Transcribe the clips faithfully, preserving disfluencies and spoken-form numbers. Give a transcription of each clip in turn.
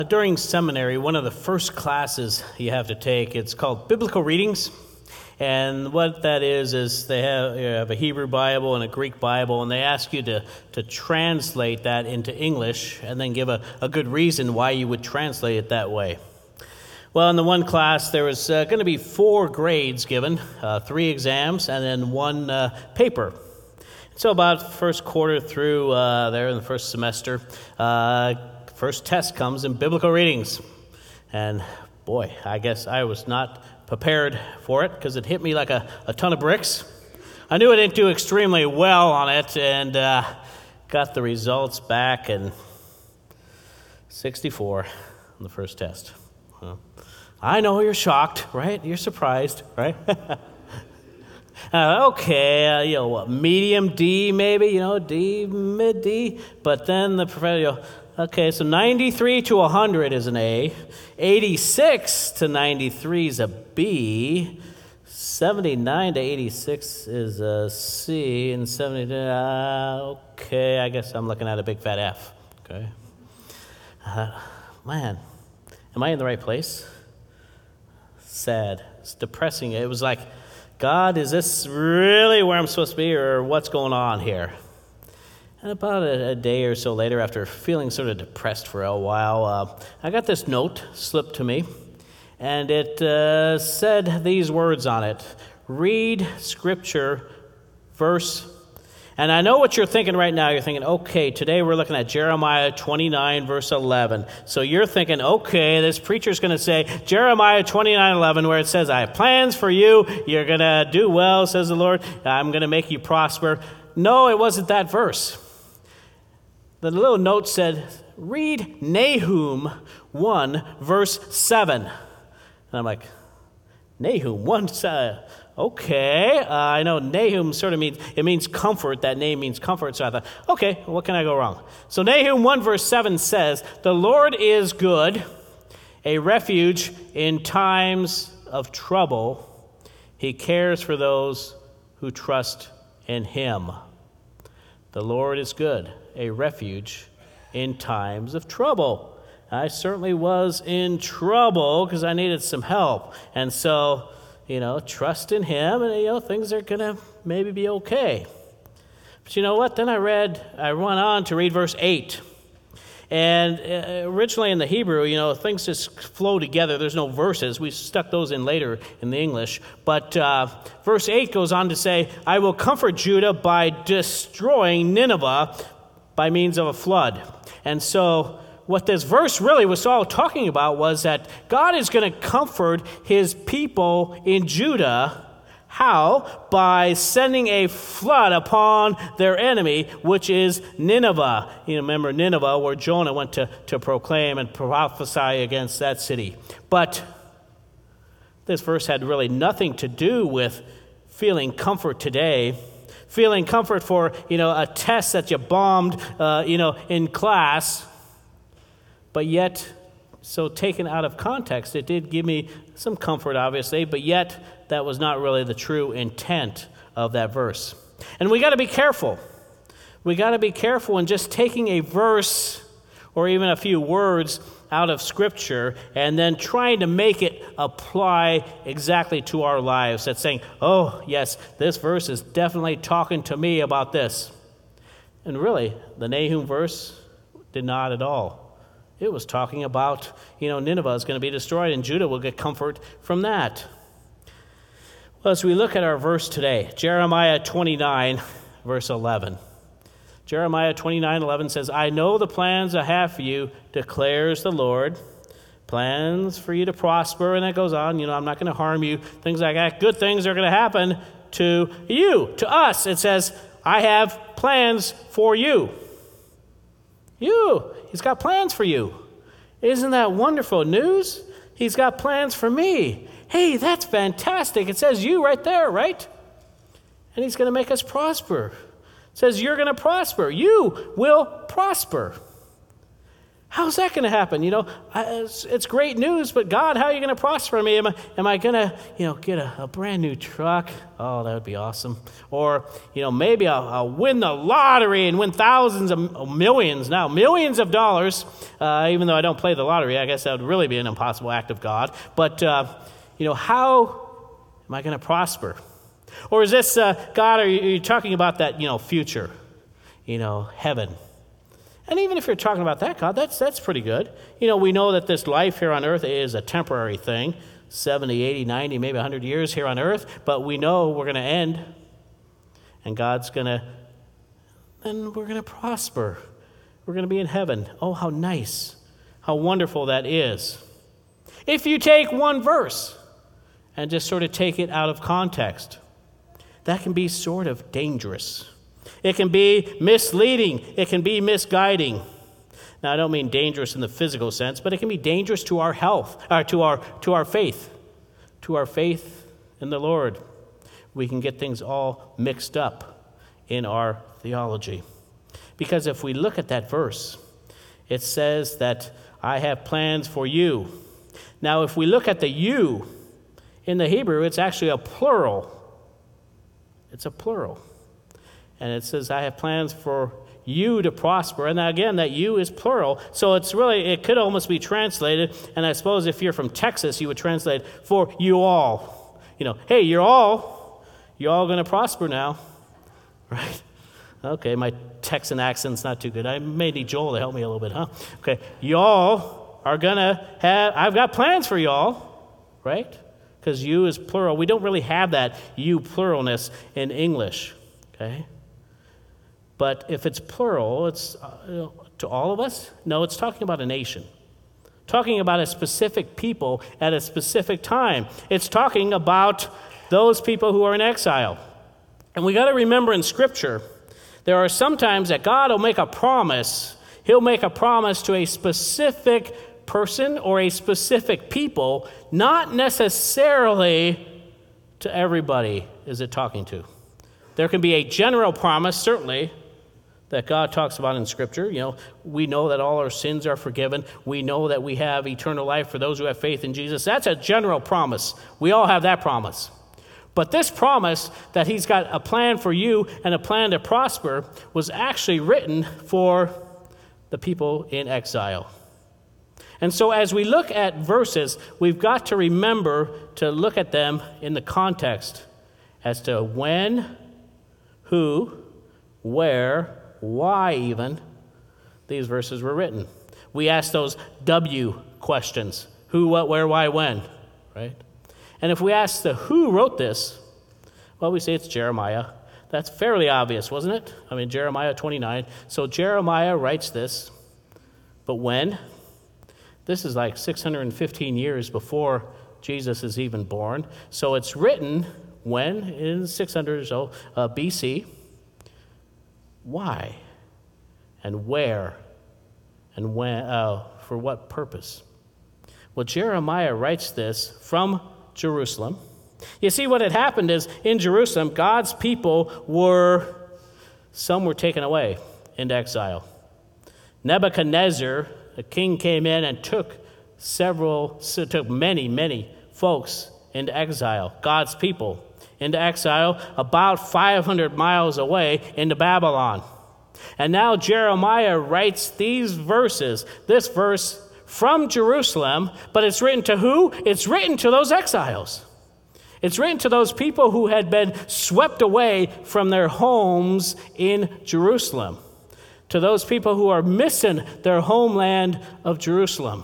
During seminary, one of the first classes you have to take, it's called Biblical Readings. And what that is, is they have, you have a Hebrew Bible and a Greek Bible, and they ask you to, to translate that into English and then give a, a good reason why you would translate it that way. Well, in the one class, there was uh, going to be four grades given, uh, three exams, and then one uh, paper. So about first quarter through uh, there in the first semester, uh, first test comes in biblical readings. And boy, I guess I was not prepared for it because it hit me like a, a ton of bricks. I knew I didn't do extremely well on it and uh, got the results back and sixty-four on the first test. Well, I know you're shocked, right? You're surprised, right? Uh, okay, uh, you know, what, medium D maybe, you know, D, mid D. But then the professor, you know, okay, so ninety-three to one hundred is an A. eighty-six to ninety-three is a B. seventy-nine to eighty-six is a C. And seventy, uh, okay, I guess I'm looking at a big fat F. Okay. Uh, man, am I in the right place? Sad. It's depressing. It was like, God, is this really where I'm supposed to be, or what's going on here? And about a, a day or so later, after feeling sort of depressed for a while, uh, I got this note slipped to me, and it uh, said these words on it: read Scripture, verse. And I know what you're thinking right now. You're thinking, okay, today we're looking at Jeremiah twenty-nine, verse eleven. So you're thinking, okay, this preacher's going to say Jeremiah twenty-nine, eleven, where it says, I have plans for you. You're going to do well, says the Lord. I'm going to make you prosper. No, it wasn't that verse. The little note said, read Nahum one, verse seven. And I'm like, Nahum one, seven. Okay, uh, I know Nahum sort of means, it means comfort. That name means comfort. So I thought, okay, what can I go wrong? So Nahum one verse seven says, the Lord is good, a refuge in times of trouble. He cares for those who trust in him. The Lord is good, a refuge in times of trouble. I certainly was in trouble because I needed some help. And so, you know, trust in him, and, you know, things are going to maybe be okay. But you know what? Then I read, I went on to read verse eight. And uh, originally in the Hebrew, you know, things just flow together. There's no verses. We stuck those in later in the English. But uh, verse eight goes on to say, I will comfort Judah by destroying Nineveh by means of a flood. And so what this verse really was all talking about was that God is going to comfort his people in Judah. How? By sending a flood upon their enemy, which is Nineveh. You know, remember Nineveh, where Jonah went to, to proclaim and prophesy against that city. But this verse had really nothing to do with feeling comfort today. Feeling comfort for, you know, a test that you bombed, uh, you know, in class. But yet, so taken out of context, it did give me some comfort, obviously, but yet that was not really the true intent of that verse. And we got to be careful. We got to be careful in just taking a verse or even a few words out of Scripture and then trying to make it apply exactly to our lives. That's saying, oh, yes, this verse is definitely talking to me about this. And really, the Nahum verse did not at all. It was talking about, you know, Nineveh is going to be destroyed and Judah will get comfort from that. Well, as we look at our verse today, Jeremiah twenty-nine, verse eleven. Jeremiah twenty-nine, eleven says, I know the plans I have for you, declares the Lord. Plans for you to prosper, and that goes on. You know, I'm not going to harm you. Things like that. Good things are going to happen to you, to us. It says, I have plans for you. You. He's got plans for you. Isn't that wonderful news? He's got plans for me. Hey, that's fantastic. It says you right there, right? And he's going to make us prosper. It says you're going to prosper. You will prosper. How's that going to happen? You know, I, it's, it's great news, but God, how are you going to prosper me? Am I, am I going to, you know, get a, a brand new truck? Oh, that would be awesome. Or, you know, maybe I'll, I'll win the lottery and win thousands of millions now, millions of dollars. Uh, even though I don't play the lottery, I guess that would really be an impossible act of God. But, uh, you know, how am I going to prosper? Or is this, uh, God, are you, are you talking about that, you know, future, you know, heaven? And even if you're talking about that, God, that's that's pretty good. You know, we know that this life here on earth is a temporary thing, seventy, eighty, ninety, maybe one hundred years here on earth, but we know we're going to end, and God's going to, and we're going to prosper. We're going to be in heaven. Oh, how nice, how wonderful that is. If you take one verse and just sort of take it out of context, that can be sort of dangerous. It can be misleading. It can be misguiding. Now, I don't mean dangerous in the physical sense, but it can be dangerous to our health, or to our to our faith, to our faith in the Lord. We can get things all mixed up in our theology. Because if we look at that verse, it says that I have plans for you. Now, if we look at the you in the Hebrew, it's actually a plural. It's a plural. And it says, I have plans for you to prosper. And again, that you is plural. So it's really, it could almost be translated. And I suppose if you're from Texas, you would translate for you all. You know, hey, you're all, you're all going to prosper now. Right? Okay, my Texan accent's not too good. I may need Joel to help me a little bit, huh? Okay, y'all are going to have, I've got plans for y'all. Right? Because you is plural. We don't really have that you pluralness in English. Okay? But if it's plural, it's uh, to all of us? No, it's talking about a nation. Talking about a specific people at a specific time. It's talking about those people who are in exile. And we got to remember in Scripture, there are some times that God will make a promise. He'll make a promise to a specific person or a specific people, not necessarily to everybody is it talking to. There can be a general promise, certainly, that God talks about in Scripture. You know, we know that all our sins are forgiven. We know that we have eternal life for those who have faith in Jesus. That's a general promise. We all have that promise. But this promise that he's got a plan for you and a plan to prosper was actually written for the people in exile. And so as we look at verses, we've got to remember to look at them in the context as to when, who, where, why even these verses were written. We ask those W questions. Who, what, where, why, when, right? And if we ask the who wrote this, well, we say it's Jeremiah. That's fairly obvious, wasn't it? I mean, Jeremiah twenty-nine. So Jeremiah writes this. But when? This is like six hundred fifteen years before Jesus is even born. So it's written when? In six hundred or so uh, B C. Why? And where? And when? Uh, for what purpose? Well, Jeremiah writes this from Jerusalem. You see, what had happened is in Jerusalem, God's people were, some were taken away into exile. Nebuchadnezzar, the king, came in and took several, took many, many folks into exile, God's people into exile about five hundred miles away into Babylon. And now Jeremiah writes these verses, this verse from Jerusalem, but it's written to who? It's written to those exiles. It's written to those people who had been swept away from their homes in Jerusalem, to those people who are missing their homeland of Jerusalem.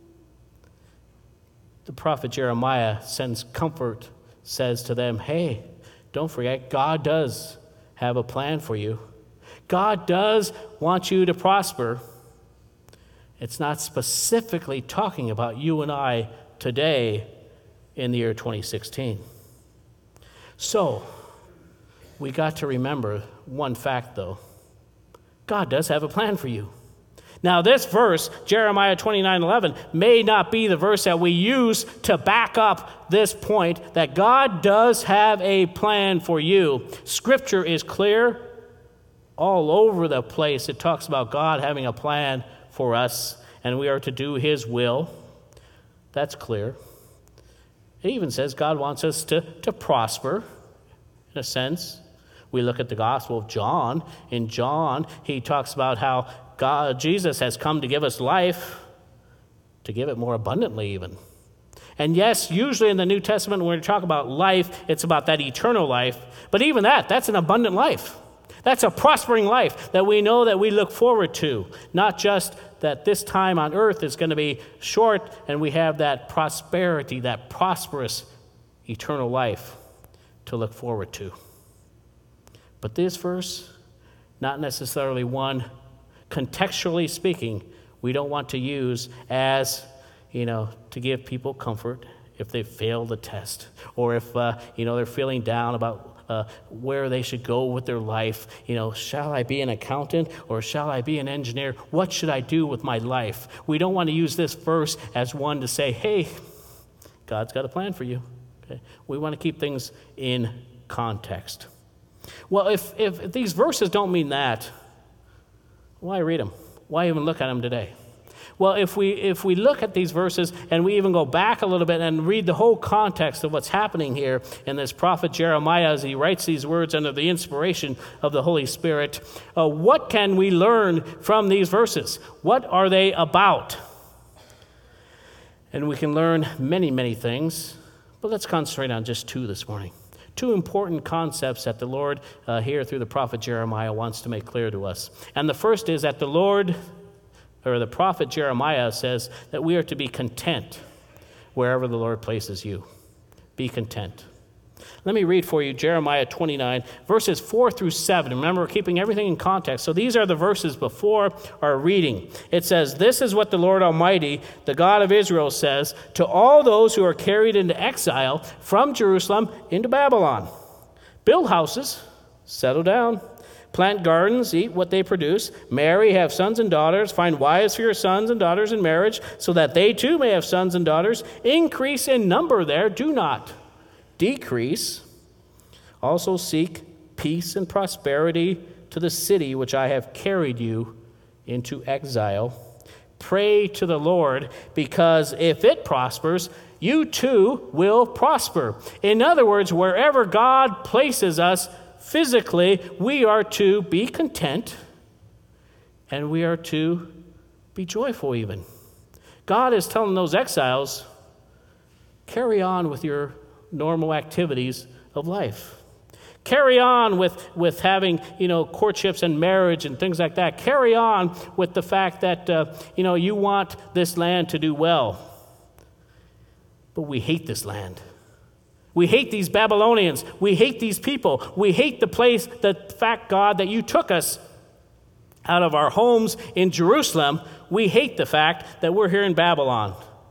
The prophet Jeremiah sends comfort, says to them, hey, don't forget, God does have a plan for you. God does want you to prosper. It's not specifically talking about you and I today in the year twenty sixteen. So, we got to remember one fact, though. God does have a plan for you. Now, this verse, Jeremiah twenty-nine eleven, may not be the verse that we use to back up this point that God does have a plan for you. Scripture is clear all over the place. It talks about God having a plan for us. and we are to do his will. That's clear. It even says God wants us to, to prosper, in a sense. We look at the Gospel of John. In John, he talks about how God, Jesus has come to give us life, to give it more abundantly even. And yes, usually in the New Testament, when we talk about life, it's about that eternal life. But even that, that's an abundant life. That's a prospering life that we know that we look forward to. Not just that this time on earth is going to be short and we have that prosperity, that prosperous eternal life to look forward to. But this verse, not necessarily one, contextually speaking, we don't want to use as, you know, to give people comfort if they fail the test, or if, uh, you know, they're feeling down about uh, where they should go with their life. You know, shall I be an accountant or shall I be an engineer? What should I do with my life? We don't want to use this verse as one to say, hey, God's got a plan for you. Okay? We want to keep things in context. Well, if, if, if these verses don't mean that, why read them? Why even look at them today? Well, if we if we look at these verses and we even go back a little bit and read the whole context of what's happening here in this prophet Jeremiah as he writes these words under the inspiration of the Holy Spirit, uh, what can we learn from these verses? What are they about? And we can learn many, many things, but let's concentrate on just two this morning. Two important concepts that the Lord uh, here through the prophet Jeremiah wants to make clear to us. And the first is that the Lord, or the prophet Jeremiah says that we are to be content wherever the Lord places you. Be content. Let me read for you Jeremiah twenty-nine, verses four through seven. Remember, we're keeping everything in context. So these are the verses before our reading. It says, "This is what the Lord Almighty, the God of Israel, says to all those who are carried into exile from Jerusalem into Babylon. Build houses, settle down. Plant gardens, eat what they produce. Marry, have sons and daughters. Find wives for your sons and daughters in marriage, so that they too may have sons and daughters. Increase in number there, do not decrease. Also seek peace and prosperity to the city which I have carried you into exile. Pray to the Lord, because if it prospers, you too will prosper." In other words, wherever God places us physically, we are to be content and we are to be joyful even. God is telling those exiles, carry on with your normal activities of life. Carry on with, with having, you know, courtships and marriage and things like that. Carry on with the fact that, uh, you know, you want this land to do well. But we hate this land. We hate these Babylonians. We hate these people. We hate the place, the fact, God, that you took us out of our homes in Jerusalem. We hate the fact that we're here in Babylon.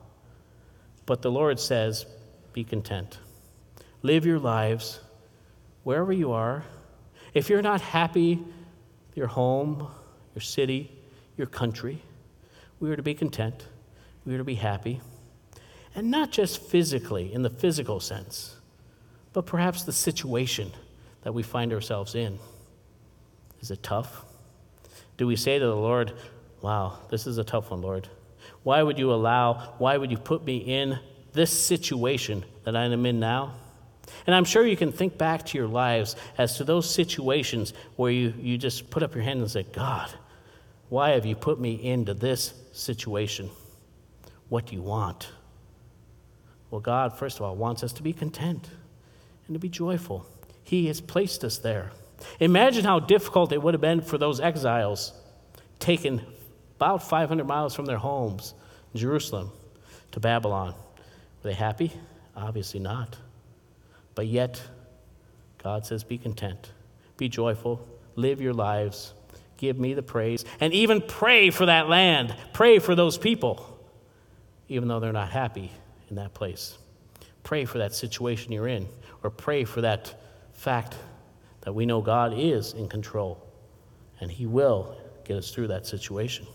But the Lord says, be content. Live your lives wherever you are. If you're not happy, your home, your city, your country, we are to be content. We are to be happy. And not just physically, in the physical sense, but perhaps the situation that we find ourselves in. Is it tough? Do we say to the Lord, wow, this is a tough one, Lord. Why would you allow, why would you put me in this situation that I am in now? And I'm sure you can think back to your lives as to those situations where you, you just put up your hand and say, God, why have you put me into this situation? What do you want? Well, God, first of all, wants us to be content and to be joyful. He has placed us there. Imagine how difficult it would have been for those exiles taken about five hundred miles from their homes in Jerusalem to Babylon. Were they happy? Obviously not. But yet, God says, be content, be joyful, live your lives, give me the praise, and even pray for that land, pray for those people, even though they're not happy in that place. Pray for that situation you're in, or pray for that fact that we know God is in control, and he will get us through that situation.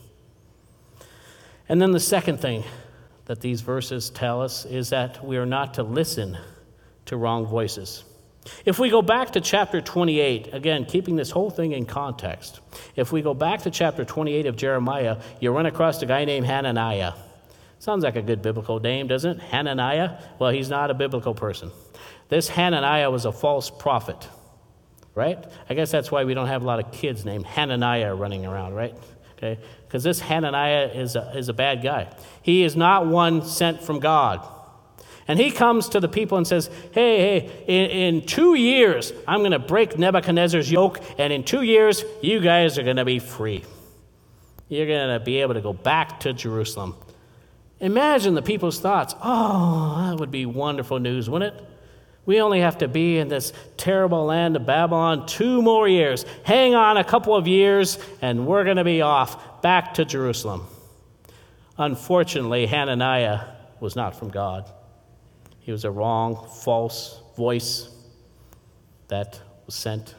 And then the second thing that these verses tell us is that we are not to listen to wrong voices. If we go back to chapter twenty-eight, again, keeping this whole thing in context, if we go back to chapter twenty-eight of Jeremiah, you run across a guy named Hananiah. Sounds like a good biblical name, doesn't it? Hananiah? Well, he's not a biblical person. This Hananiah was a false prophet, right? I guess that's why we don't have a lot of kids named Hananiah running around, right? Okay, because this Hananiah is a, is a bad guy. He is not one sent from God. And he comes to the people and says, hey, hey, in, in two years, I'm going to break Nebuchadnezzar's yoke, and in two years, you guys are going to be free. You're going to be able to go back to Jerusalem. Imagine the people's thoughts. Oh, that would be wonderful news, wouldn't it? We only have to be in this terrible land of Babylon two more years. Hang on a couple of years, and we're going to be off back to Jerusalem. Unfortunately, Hananiah was not from God. He was a wrong, false voice that was sent.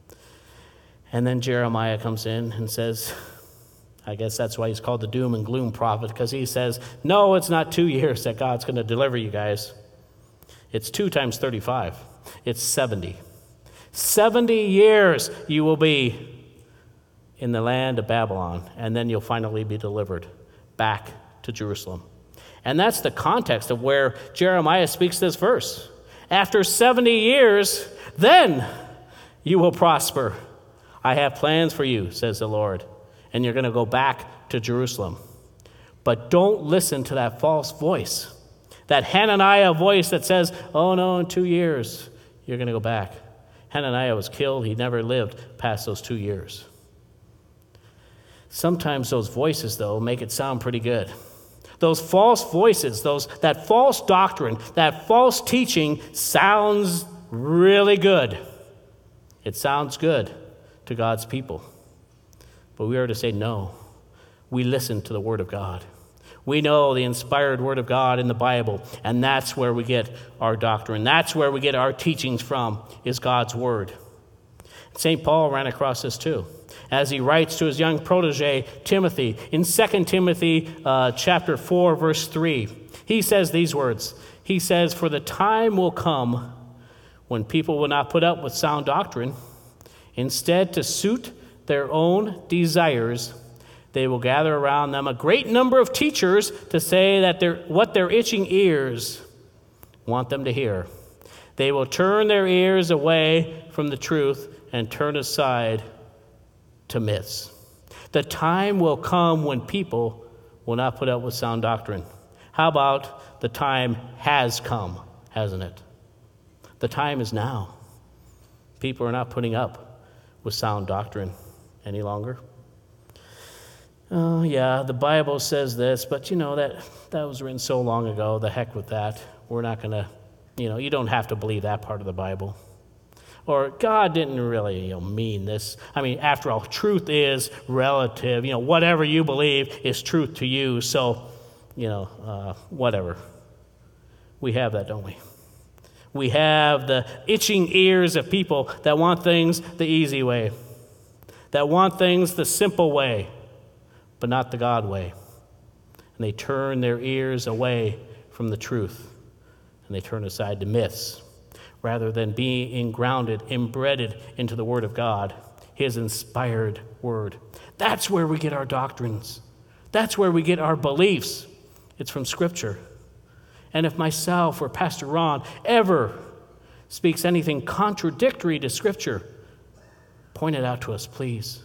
And then Jeremiah comes in and says, I guess that's why he's called the doom and gloom prophet, because he says, no, it's not two years that God's going to deliver you guys. It's two times thirty-five. It's seventy. seventy years you will be in the land of Babylon, and then you'll finally be delivered back to Jerusalem. And that's the context of where Jeremiah speaks this verse. After seventy years, then you will prosper. I have plans for you, says the Lord, and you're going to go back to Jerusalem. But don't listen to that false voice, that Hananiah voice that says, oh no, in two years, you're going to go back. Hananiah was killed. He never lived past those two years. Sometimes those voices, though, make it sound pretty good. Those false voices, those that false doctrine, that false teaching sounds really good. It sounds good to God's people. But we are to say no. We listen to the Word of God. We know the inspired Word of God in the Bible, and that's where we get our doctrine. That's where we get our teachings from, is God's Word. Saint Paul ran across this too, as he writes to his young protege, Timothy, in Second Timothy uh, chapter four, verse three. He says these words. He says, for the time will come when people will not put up with sound doctrine. Instead, to suit their own desires, they will gather around them a great number of teachers to say that they're, what their itching ears want them to hear. They will turn their ears away from the truth and turn aside to myths. The time will come when people will not put up with sound doctrine. How about the time has come, hasn't it? The time is now. People are not putting up with sound doctrine any longer. Oh, yeah, the Bible says this, but you know, that, that was written so long ago. The heck with that. We're not going to, you know, you don't have to believe that part of the Bible. Or God didn't really, you know, mean this. I mean, after all, truth is relative. You know, whatever you believe is truth to you. So, you know, uh, whatever. We have that, don't we? We have the itching ears of people that want things the easy way, that want things the simple way, but not the God way. And they turn their ears away from the truth, and they turn aside to myths, rather than being grounded, embedded into the Word of God, His inspired Word. That's where we get our doctrines. That's where we get our beliefs. It's from Scripture. And if myself or Pastor Ron ever speaks anything contradictory to Scripture, point it out to us, please.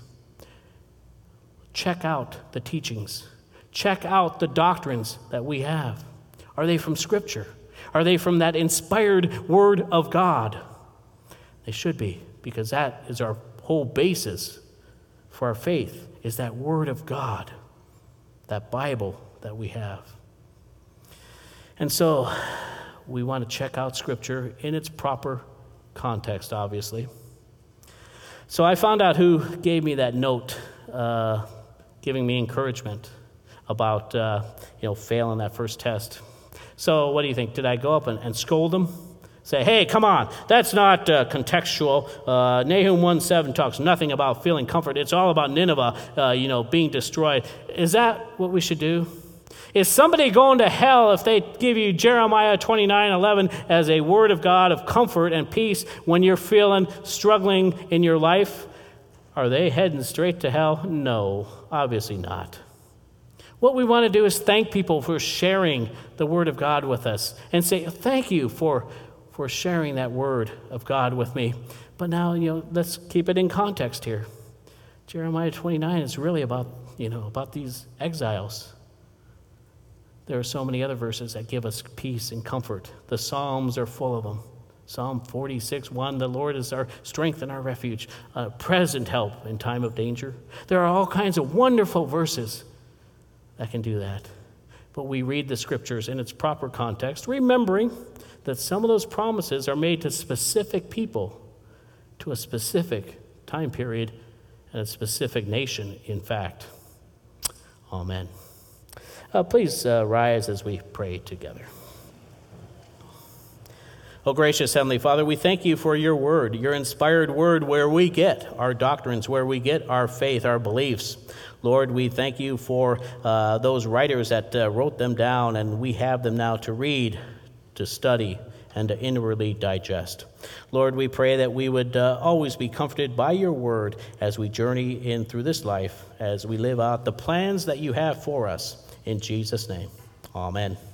Check out the teachings. Check out the doctrines that we have. Are they from Scripture? Are they from that inspired Word of God? They should be, because that is our whole basis for our faith, is that Word of God, that Bible that we have. And so we want to check out Scripture in its proper context, obviously. So I found out who gave me that note, uh, giving me encouragement about uh, you know, failing that first test. So what do you think? Did I go up and, and scold them? Say, hey, come on, that's not uh, contextual. Uh, Nahum one seven talks nothing about feeling comfort. It's all about Nineveh, uh, you know, being destroyed. Is that what we should do? Is somebody going to hell if they give you Jeremiah twenty-nine eleven as a word of God of comfort and peace when you're feeling struggling in your life? Are they heading straight to hell? No, obviously not. What we want to do is thank people for sharing the word of God with us and say, thank you for, for sharing that word of God with me. But now, you know, let's keep it in context here. Jeremiah twenty-nine is really about, you know, about these exiles. There are so many other verses that give us peace and comfort. The Psalms are full of them. Psalm forty-six one, the Lord is our strength and our refuge, a present help in time of danger. There are all kinds of wonderful verses that can do that. But we read the scriptures in its proper context, remembering that some of those promises are made to specific people, to a specific time period, and a specific nation, in fact. Amen. Uh, please uh, rise as we pray together. Oh, gracious Heavenly Father, we thank you for your word, your inspired word where we get our doctrines, where we get our faith, our beliefs. Lord, we thank you for uh, those writers that uh, wrote them down, and we have them now to read, to study, and to inwardly digest. Lord, we pray that we would uh, always be comforted by your word as we journey in through this life, as we live out the plans that you have for us. In Jesus' name, amen.